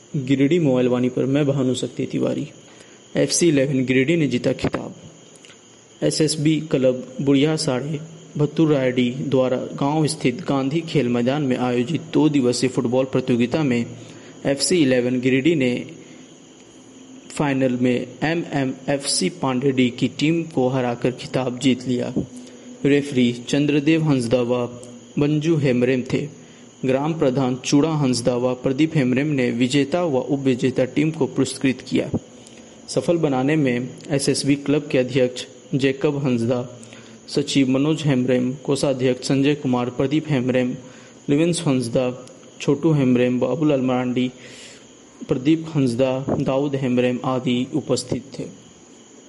Giridih mobile वाणी पर मैं भानुशक्ति Tiwari. FC11 Giridih ने जीता खिताब। SSB क्लब बुढ़िया साढ़े भत्तूर रायडी द्वारा गांव स्थित गांधी खेल मैदान में आयोजित 2 दिवसीय फुटबॉल प्रतियोगिता में FC11 गिरिडीह ने फाइनल में MMFC पांडेडी की टीम को हराकर खिताब जीत लिया। रेफरी चंद्रदेव हंसदा व मंजू हेमब्रम थे। ग्राम प्रधान चूड़ा हंसदा व प्रदीप हेमब्रम ने विजेता व उपविजेता टीम को पुरस्कृत किया। सफल बनाने में SSB क्लब के अध्यक्ष जैकब हंसदा, सचिव मनोज हेमब्रम, कोषाध्यक्ष संजय कुमार, प्रदीप हेमब्रम, लिविंस हंसदा, छोटू हेमब्रम, बाबूलाल मरांडी, प्रदीप हंसदा, दाऊद हेमब्रम आदि उपस्थित थे।